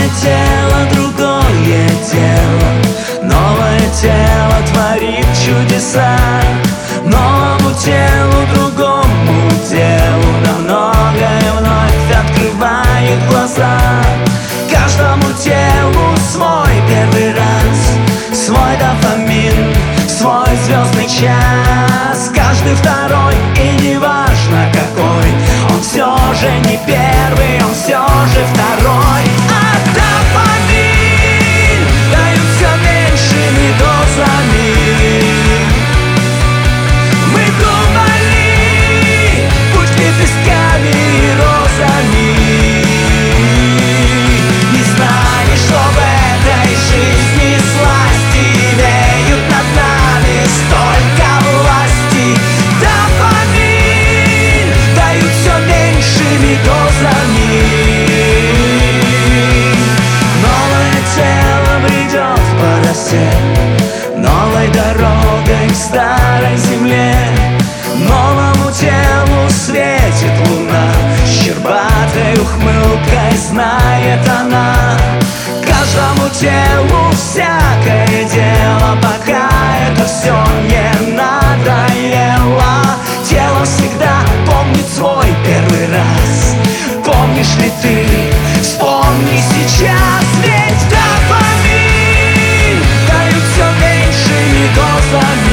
Новое тело, другое тело, новое тело творит чудеса. Новому телу, другому телу, на многое вновь открывает глаза. Каждому телу свой первый раз, свой дофамин, свой звездный час. Каждый второй, и неважно какой, он все же не первый, он все же второй. А дофамин дают все меньшими дозами. Мы думали, путь лепестками и розами, не знали, что в этой жизни сласти имеют над нами столько власти. Дофамин дают все меньшими дозами. Новое тело бредет по росе, новой дорогой к старой земле. Новому телу светит луна, щербатой ухмылкой знает она. Каждому телу всякое дело, пока это все не надоело. Тело всегда помнит свой первый раз. Помнишь ли ты? Вспомни сейчас, ведь дофамин дают все меньшими дозами.